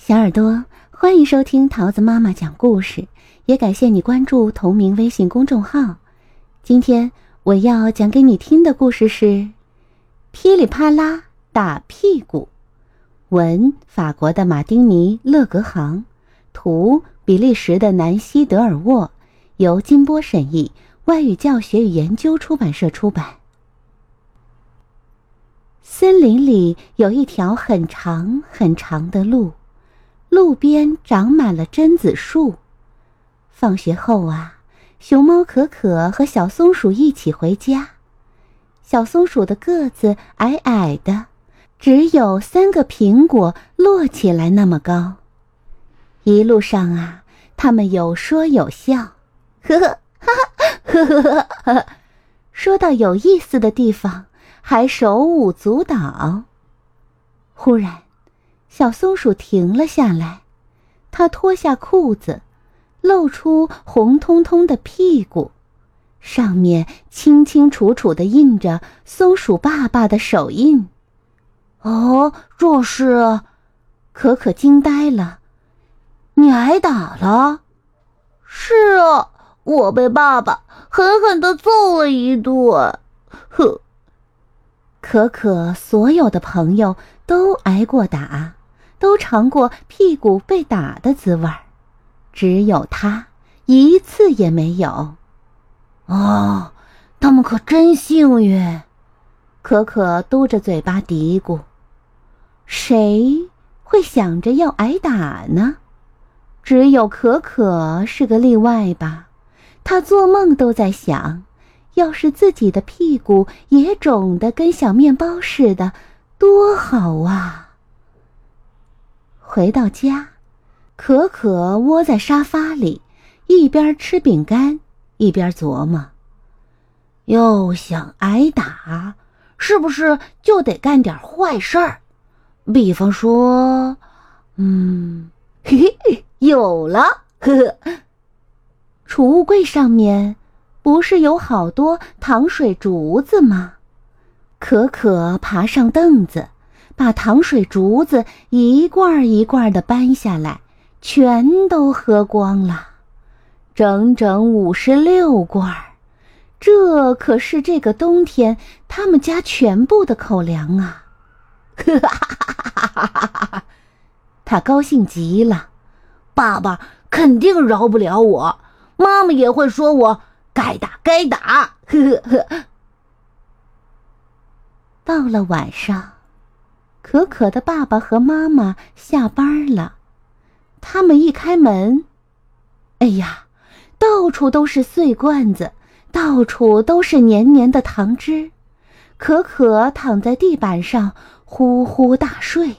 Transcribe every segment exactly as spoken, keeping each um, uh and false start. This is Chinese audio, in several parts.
小耳朵，欢迎收听桃子妈妈讲故事，也感谢你关注同名微信公众号。今天我要讲给你听的故事是噼里啪啦打屁股，文法国的马丁尼·勒格杭，图比利时的南希·德尔沃，由金波审译，外语教学与研究出版社出版。森林里有一条很长很长的路，路边长满了榛子树。放学后啊，熊猫可可和小松鼠一起回家。小松鼠的个子矮矮的，只有三个苹果摞起来那么高。一路上啊，他们有说有笑，呵呵哈哈呵呵呵呵，说到有意思的地方还手舞足蹈。忽然，小松鼠停了下来，它脱下裤子，露出红彤彤的屁股，上面清清楚楚地印着松鼠爸爸的手印。哦，这是……可可惊呆了。你挨打了？ 是啊，我被爸爸狠狠地揍了一顿。呵。 可可所有的朋友都挨过打，都尝过屁股被打的滋味，只有他一次也没有。 哦，他们可真幸运。 可可嘟着嘴巴嘀咕，谁会想着要挨打呢？只有可可是个例外吧，他做梦都在想，要是自己的屁股也肿得跟小面包似的，多好啊！回到家，可可窝在沙发里，一边吃饼干，一边琢磨： 又想挨打，是不是就得干点坏事儿？比方说，嗯，嘿嘿，有了，呵呵。 储物柜上面不是有好多糖水竹子吗？可可爬上凳子，把糖水竹子一罐一罐地搬下来，全都喝光了，整整五十六罐。这可是这个冬天他们家全部的口粮啊！哈哈哈哈哈哈！他高兴极了， 爸爸肯定饶不了我，妈妈也会说我该打该打，呵呵呵。 到了晚上，可可的爸爸和妈妈下班了，他们一开门，哎呀，到处都是碎罐子，到处都是黏黏的糖汁。可可躺在地板上呼呼大睡，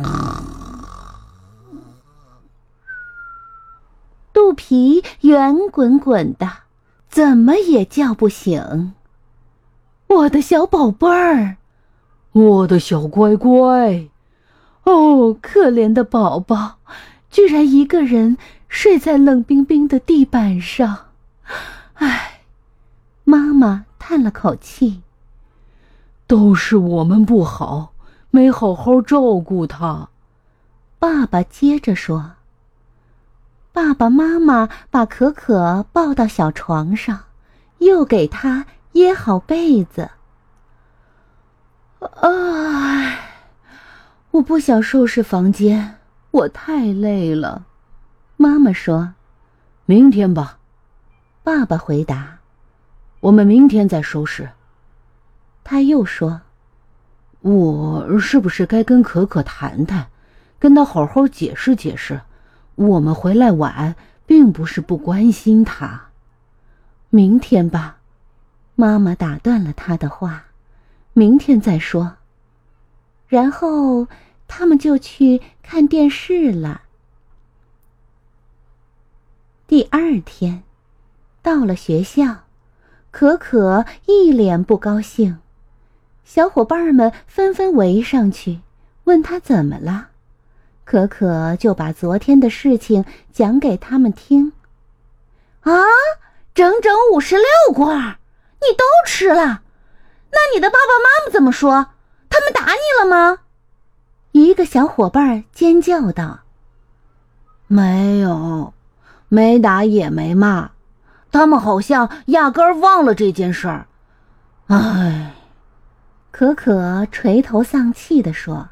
肚皮圆滚滚的，怎么也叫不醒。我的小宝贝儿， 我的小乖乖， 哦，可怜的宝宝，居然一个人睡在冷冰冰的地板上。唉，妈妈叹了口气， 都是我们不好，没好好照顾他。 爸爸接着说。爸爸妈妈把可可抱到小床上，又给他掖好被子。唉，我不想收拾房间，我太累了。妈妈说。 明天吧。 爸爸回答。 我们明天再收拾。 他又说， 我是不是该跟可可谈谈，跟他好好解释解释，我们回来晚并不是不关心他。 明天吧。妈妈打断了他的话，明天再说。然后他们就去看电视了。第二天，到了学校，可可一脸不高兴，小伙伴们纷纷围上去，问他怎么了。可可就把昨天的事情讲给他们听。 啊，整整五十六罐，你都吃了？那你的爸爸妈妈怎么说？他们打你了吗？ 一个小伙伴尖叫道。 没有，没打也没骂，他们好像压根儿忘了这件事儿。唉， 可可垂头丧气地说：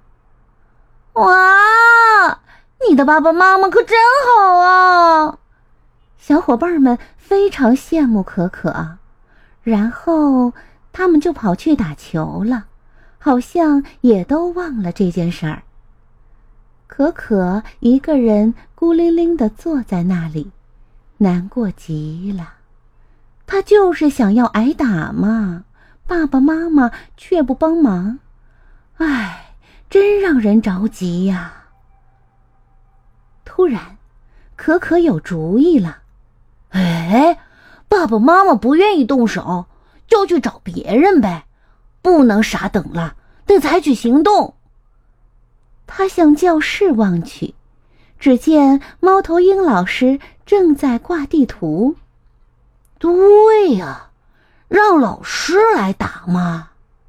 哇，你的爸爸妈妈可真好啊！ 小伙伴们非常羡慕可可，然后他们就跑去打球了，好像也都忘了这件事儿。可可一个人孤零零地坐在那里，难过极了。她就是想要挨打嘛，爸爸妈妈却不帮忙，唉，真让人着急呀。突然，可可有主意了。 哎，爸爸妈妈不愿意动手，就去找别人呗，不能傻等了，得采取行动。 他向教室望去，只见猫头鹰老师正在挂地图。 对呀，让老师来打嘛。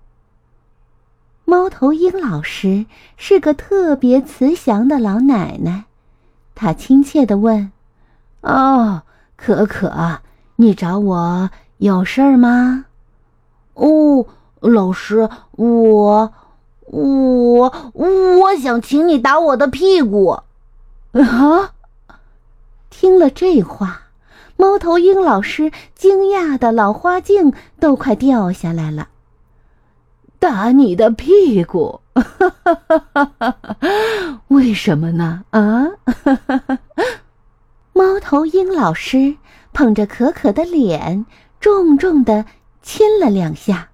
猫头鹰老师是个特别慈祥的老奶奶，她亲切地问： 哦，可可，你找我有事儿吗？ 哦，老师，我我我想请你打我的屁股。 啊！ 听了这话，猫头鹰老师惊讶的老花镜都快掉下来了。 打你的屁股？为什么呢？啊？ 猫头鹰老师捧着可可的脸，重重地亲了两下。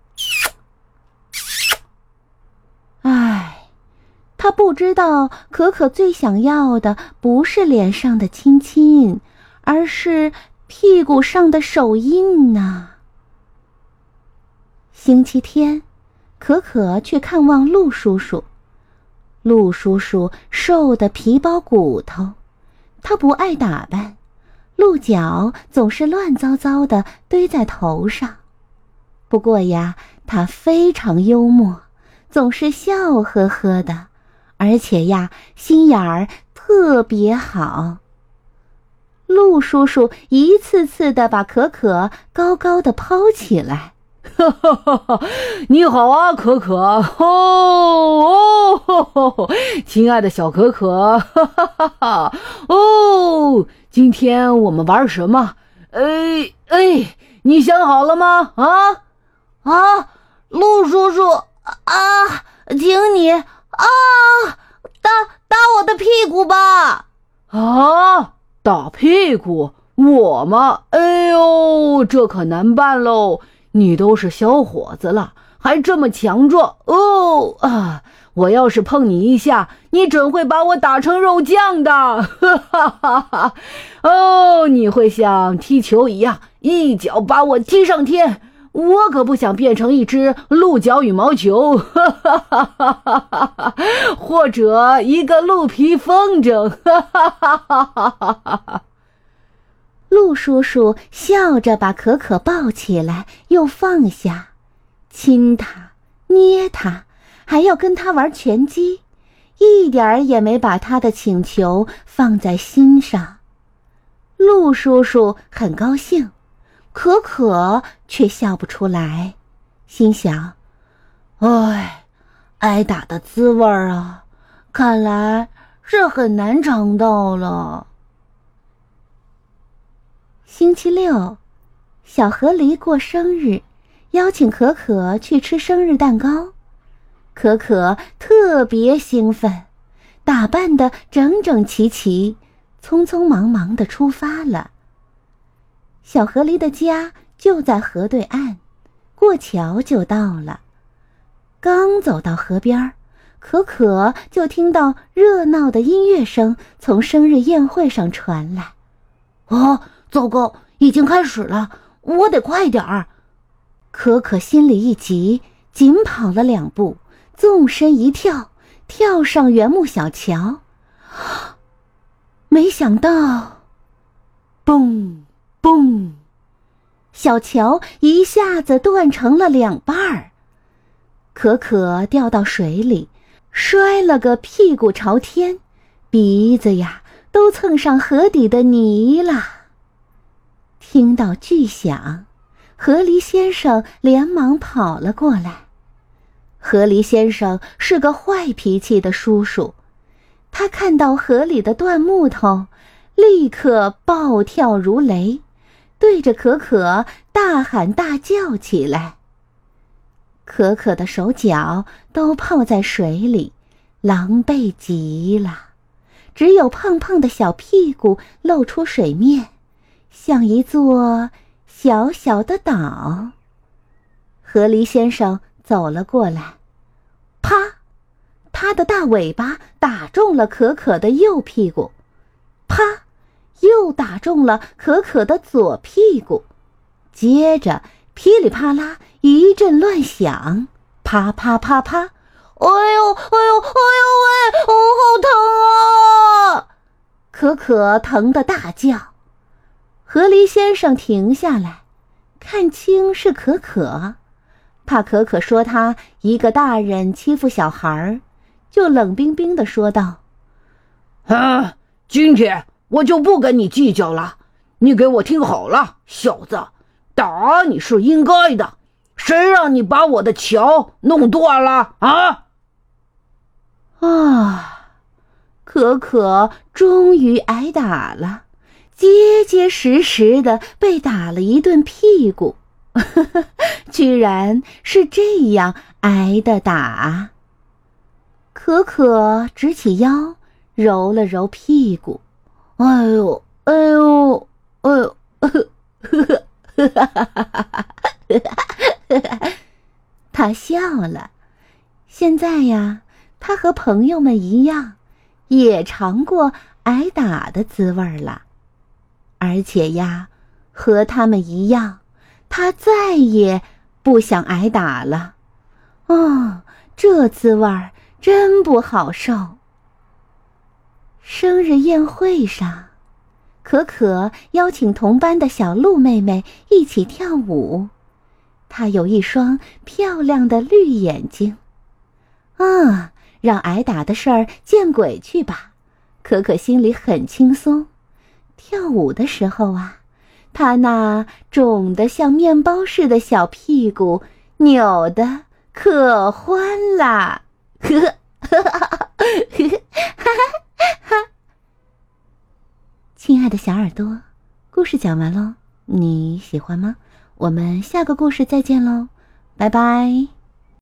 唉，他不知道可可最想要的不是脸上的亲亲，而是屁股上的手印呐。星期天，可可去看望陆叔叔。陆叔叔瘦得皮包骨头，他不爱打扮，鹿角总是乱糟糟的堆在头上。不过呀，他非常幽默，总是笑呵呵的，而且呀，心眼儿特别好。陆叔叔一次次地把可可高高的抛起来。 哈哈哈！你好啊，可可！哦哦，亲爱的小可可！哈哈哈！哦，今天我们玩什么？哎哎，你想好了吗？啊啊，陆叔叔啊，请你啊，打打我的屁股吧！ 啊，打屁股？我吗？哎呦，这可难办喽！你都是小伙子了，还这么强壮哦啊！我要是碰你一下，你准会把我打成肉酱的！哈哈哈哈！哦，你会像踢球一样，一脚把我踢上天。我可不想变成一只鹿角羽毛球，哈哈哈哈哈！或者一个鹿皮风筝，哈哈哈哈哈！ 陆叔叔笑着把可可抱起来，又放下，亲他，捏他，还要跟他玩拳击，一点儿也没把他的请求放在心上。陆叔叔很高兴，可可却笑不出来，心想： 哎，挨打的滋味啊，看来是很难尝到了。 星期六，小河狸过生日，邀请可可去吃生日蛋糕。可可特别兴奋，打扮得整整齐齐，匆匆忙忙地出发了。小河狸的家就在河对岸，过桥就到了。刚走到河边，可可就听到热闹的音乐声从生日宴会上传来。 哦，糟糕，已经开始了，我得快点儿。 可可心里一急，紧跑了两步，纵身一跳，跳上圆木小桥。没想到，嘣嘣，小桥一下子断成了两半儿。可可掉到水里，摔了个屁股朝天，鼻子呀都蹭上河底的泥了。听到巨响，河狸先生连忙跑了过来。河狸先生是个坏脾气的叔叔，他看到河里的断木头，立刻暴跳如雷，对着可可大喊大叫起来。可可的手脚都泡在水里，狼狈极了，只有胖胖的小屁股露出水面，像一座小小的岛。河狸先生走了过来，啪！他的大尾巴打中了可可的右屁股，啪！又打中了可可的左屁股，接着噼里啪啦一阵乱响，啪啪啪啪！哎呦哎呦哎呦喂，哦，好疼啊！可可疼得大叫。河狸先生停下来，看清是可可，怕可可说他一个大人欺负小孩，就冷冰冰地说道： 啊，今天我就不跟你计较了，你给我听好了，小子，打你是应该的，谁让你把我的桥弄断了啊？ 啊，可可终于挨打了，结结实实的被打了一顿屁股，居然是这样挨的打。可可直起腰，揉了揉屁股，哎呦哎呦哎呦，他笑了。现在呀，他和朋友们一样，也尝过挨打的滋味了。而且呀，和他们一样，他再也不想挨打了。哦，这滋味真不好受。生日宴会上，可可邀请同班的小鹿妹妹一起跳舞。她有一双漂亮的绿眼睛。啊，让挨打的事儿见鬼去吧！可可心里很轻松。跳舞的时候啊，她那肿得像面包似的小屁股扭得可欢啦！呵呵呵呵呵呵。亲爱的小耳朵，故事讲完喽，你喜欢吗？我们下个故事再见喽，拜拜。